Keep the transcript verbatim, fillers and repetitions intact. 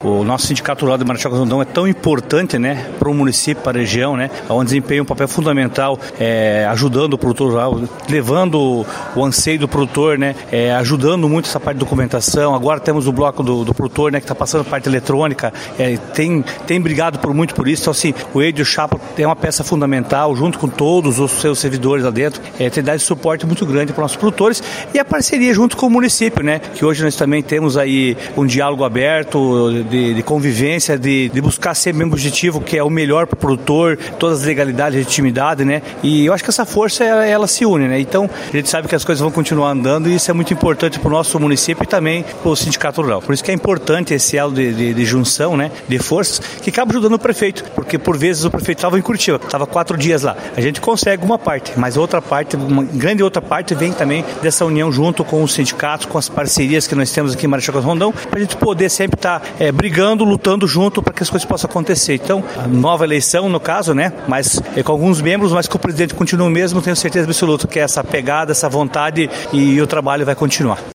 o nosso sindicato rural de Marechal Rondon é tão importante, né, para o município, para a região, né, onde desempenha um papel fundamental, é, ajudando o produtor rural, levando o anseio do produtor, né, é, ajudando muito essa parte de documentação. Agora temos o bloco do, do produtor, né, que está passando parte eletrônica, é, tem, tem brigado por muito por isso. Então, assim, o Edio Chapa tem uma peça fundamental, junto com todos os seus servidores lá dentro, é, tem dado esse suporte muito grande para os nossos produtores e a parceria junto com o município, né, que hoje nós também temos aí um diálogo aberto de, de convivência, de, de buscar sempre o mesmo objetivo, que é o melhor para o produtor, todas as legalidades, legitimidade, né, e eu acho que essa força, ela, ela se une, né, então a gente sabe que as coisas vão continuar andando e isso é muito importante para o nosso município e também para o sindicato rural. Por isso que é importante esse elo de, de, de junção, né, de forças, que acaba ajudando o prefeito, porque por vezes o prefeito estava em Curitiba, estava quatro dias lá, a gente consegue uma parte, mas outra parte, uma grande outra parte vem também dessa união junto com os sindicatos, com as parcerias que nós temos aqui em Marechal Rondon, para a gente poder sempre estar tá, é, brigando, lutando junto para que as coisas possam acontecer. Então, a nova eleição, no caso, né, mas é com alguns membros, mas que o presidente continua o mesmo, tenho certeza absoluta que é essa pegada, essa vontade e o trabalho vai continuar.